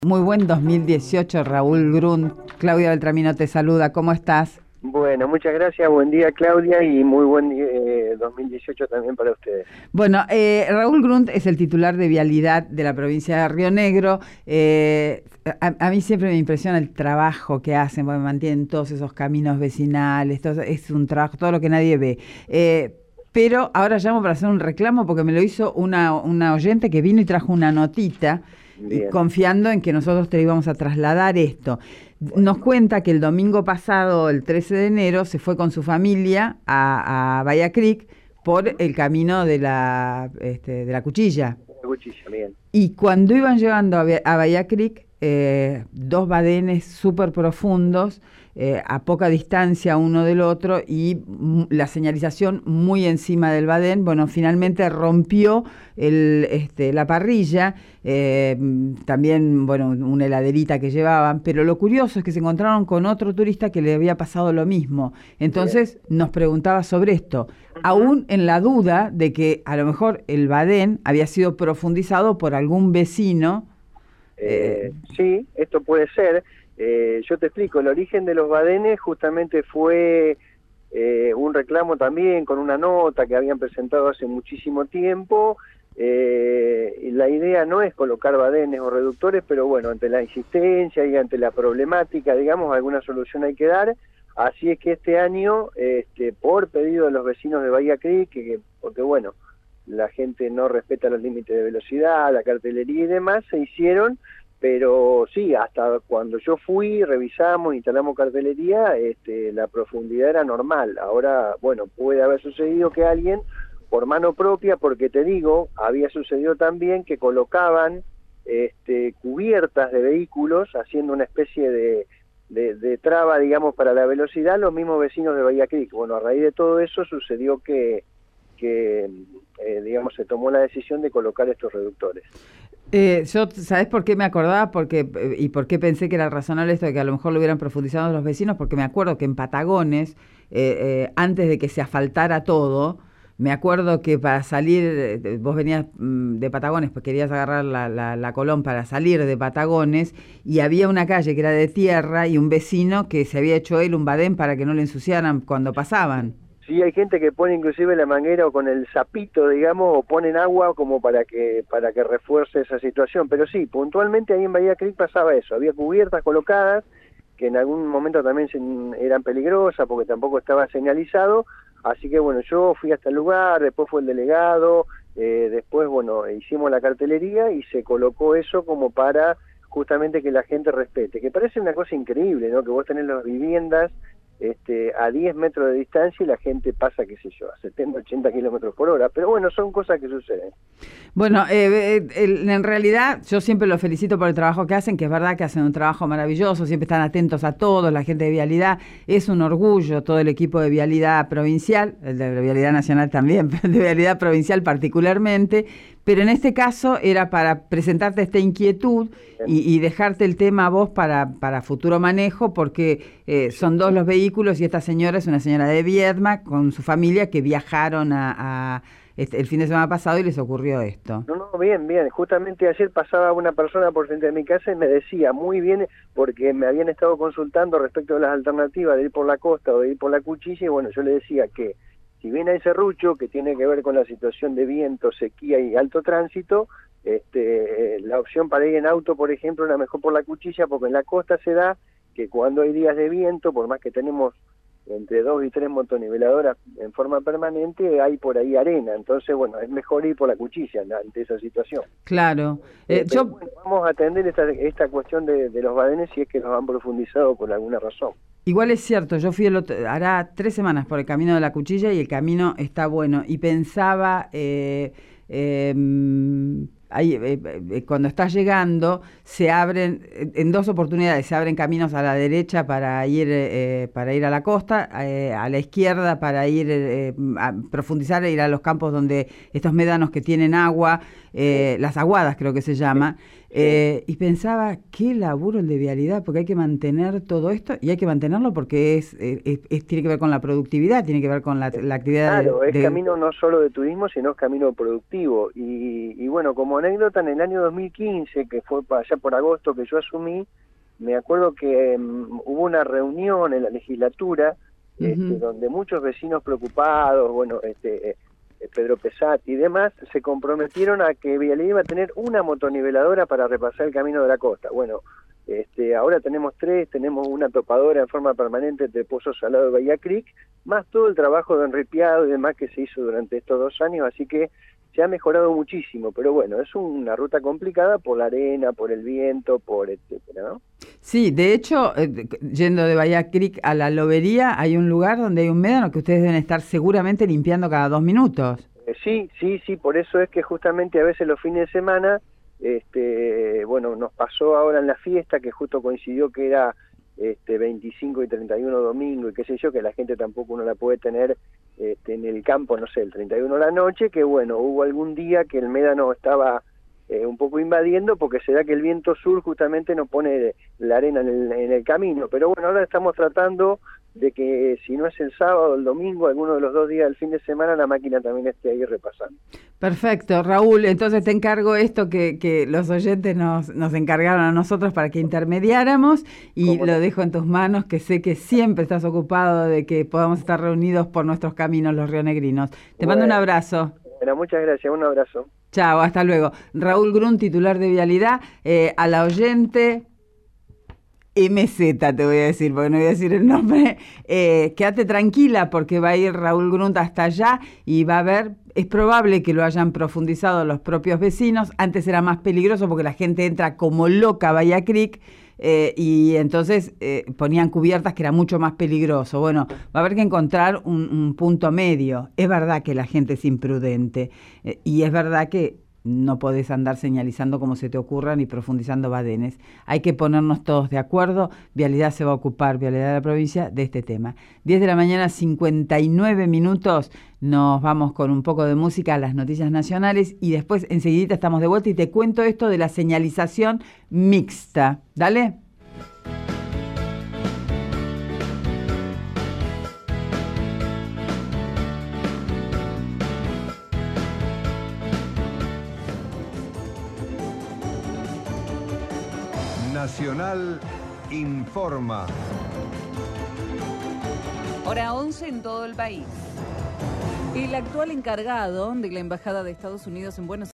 Muy buen 2018, Raúl Grunt. Claudia Beltramino te saluda. ¿Cómo estás? Bueno, muchas gracias, buen día Claudia y muy buen 2018 también para ustedes. Bueno, Raúl Grunt es el titular de Vialidad de la provincia de Río Negro. A mí siempre me impresiona el trabajo que hacen, porque mantienen todos esos caminos vecinales, es un trabajo, todo lo que nadie ve. Pero ahora llamo para hacer un reclamo porque me lo hizo una oyente que vino y trajo una notita y Bien, confiando en que nosotros te íbamos a trasladar esto. bueno, Nos cuenta que el domingo pasado, el 13 de enero, se fue con su familia a Bahía Creek por el camino de la Cuchilla. una cuchilla, bien. Y cuando iban llegando a Bahía Creek, dos badenes súper profundos, a poca distancia uno del otro, y la señalización muy encima del badén, bueno, finalmente rompió la parrilla, también, bueno, una heladerita que llevaban, pero lo curioso es que se encontraron con otro turista que le había pasado lo mismo. Entonces nos preguntaba sobre esto, aún en la duda de que a lo mejor el badén había sido profundizado por algún vecino. Sí, esto puede ser. Yo te explico, el origen de los badenes justamente fue un reclamo también con una nota que habían presentado hace muchísimo tiempo. Y la idea no es colocar badenes o reductores, pero bueno, ante la insistencia y ante la problemática, digamos, alguna solución hay que dar. Así es que este año, por pedido de los vecinos de Bahía Creek, porque bueno, la gente no respeta los límites de velocidad, la cartelería y demás, se hicieron, pero sí, hasta cuando yo fui, revisamos, instalamos cartelería, la profundidad era normal. Ahora, bueno, puede haber sucedido que alguien, por mano propia, porque te digo, había sucedido también que colocaban cubiertas de vehículos, haciendo una especie de traba, digamos, para la velocidad, los mismos vecinos de Bahía Creek. Bueno, a raíz de todo eso sucedió que digamos, se tomó la decisión de colocar estos reductores. Yo, ¿sabés por qué me acordaba? Y por qué pensé que era razonable esto de que a lo mejor lo hubieran profundizado los vecinos, porque me acuerdo que en Patagones, antes de que se asfaltara todo, me acuerdo que para salir, vos venías de Patagones, pues querías agarrar la Colón para salir de Patagones, y había una calle que era de tierra y un vecino que se había hecho él un badén para que no le ensuciaran cuando pasaban. Sí, hay gente que pone inclusive la manguera o con el sapito, digamos, o ponen agua como para que refuerce esa situación. Pero sí, puntualmente ahí en Bahía Creek pasaba eso. Había cubiertas colocadas que en algún momento también eran peligrosas porque tampoco estaba señalizado. Así que bueno, yo fui hasta el lugar, después fue el delegado, después bueno, hicimos la cartelería y se colocó eso como para justamente que la gente respete. Que parece una cosa increíble, ¿no? Que vos tenés las viviendas a 10 metros de distancia y la gente pasa, qué sé yo, a 70, 80 kilómetros por hora. Pero bueno, son cosas que suceden. Bueno, en realidad yo siempre los felicito por el trabajo que hacen, que es verdad que hacen un trabajo maravilloso, siempre están atentos a todos, la gente de Vialidad, es un orgullo todo el equipo de Vialidad provincial, el de Vialidad nacional también, pero el de Vialidad provincial particularmente, pero en este caso era para presentarte esta inquietud y dejarte el tema a vos para futuro manejo, porque son dos los vehículos y esta señora es una señora de Viedma con su familia que viajaron el fin de semana pasado y les ocurrió esto. No, no, bien, bien. Justamente ayer pasaba una persona por frente de mi casa y me decía, muy bien, porque me habían estado consultando respecto a las alternativas de ir por la costa o de ir por la Cuchilla, y bueno, yo le decía que si bien hay serrucho, que tiene que ver con la situación de viento, sequía y alto tránsito, la opción para ir en auto, por ejemplo, era mejor por la Cuchilla, porque en la costa se da que cuando hay días de viento, por más que tenemos entre 2 y 3 motoniveladoras en forma permanente, hay por ahí arena. Entonces, bueno, es mejor ir por la Cuchilla ante esa situación. Claro. Pero bueno, vamos a atender esta cuestión de los badenes si es que los han profundizado por alguna razón. Igual es cierto, yo fui hará 3 semanas por el camino de la Cuchilla y el camino está bueno. Y pensaba, cuando estás llegando, se abren, en 2 oportunidades, se abren caminos a la derecha para ir a la costa, a la izquierda para ir a profundizar, ir a los campos donde estos médanos que tienen agua, las aguadas creo que se llama, y pensaba, qué laburo el de vialidad, porque hay que mantener todo esto, y hay que mantenerlo porque tiene que ver con la productividad, tiene que ver con la actividad. Claro, es camino no solo de turismo, sino es camino productivo. Y bueno, como anécdota, en el año 2015, que fue allá por agosto que yo asumí, me acuerdo que hubo una reunión en la legislatura, donde muchos vecinos preocupados, bueno, Pedro Pesati y demás, se comprometieron a que Vialidad iba a tener una motoniveladora para repasar el camino de la costa. Bueno, ahora tenemos 3, tenemos una topadora en forma permanente entre Pozo Salado y Bahía Creek, más todo el trabajo de enripiado y demás que se hizo durante estos 2 años, así que se ha mejorado muchísimo, pero bueno, es una ruta complicada por la arena, por el viento, por etcétera, ¿no? Sí, de hecho, yendo de Bahía Creek a la Lobería, hay un lugar donde hay un médano que ustedes deben estar seguramente limpiando cada 2 minutos. Sí, por eso es que justamente a veces los fines de semana, bueno, nos pasó ahora en la fiesta, que justo coincidió que era 25 y 31 domingo y qué sé yo, que la gente tampoco uno la puede tener en el campo, no sé, el 31 de la noche, que bueno, hubo algún día que el médano estaba un poco invadiendo, porque se da que el viento sur justamente no pone la arena en el camino, pero bueno, ahora estamos tratando de que si no es el sábado o el domingo, alguno de los 2 días del fin de semana, la máquina también esté ahí repasando. Perfecto, Raúl, entonces te encargo esto que los oyentes nos encargaron a nosotros para que intermediáramos, y lo dejo en tus manos, que sé que siempre estás ocupado de que podamos estar reunidos por nuestros caminos los rionegrinos. Te mando un abrazo. Bueno, muchas gracias, un abrazo. Chao, hasta luego. Raúl Grun, titular de Vialidad, a la oyente MZ, te voy a decir, porque no voy a decir el nombre. Quédate tranquila, porque va a ir Raúl Grun hasta allá y va a ver, es probable que lo hayan profundizado los propios vecinos. Antes era más peligroso porque la gente entra como loca a Bahía Creek, y entonces ponían cubiertas, que era mucho más peligroso. Bueno, va a haber que encontrar un punto medio. Es verdad que la gente es imprudente, y es verdad que no podés andar señalizando como se te ocurra ni profundizando badenes. Hay que ponernos todos de acuerdo. Vialidad se va a ocupar, Vialidad de la provincia, de este tema. 10 de la mañana, 59 minutos. Nos vamos con un poco de música a las noticias nacionales y después enseguidita estamos de vuelta y te cuento esto de la señalización mixta. Dale. Nacional informa. Hora 11 en todo el país. El actual encargado de la Embajada de Estados Unidos en Buenos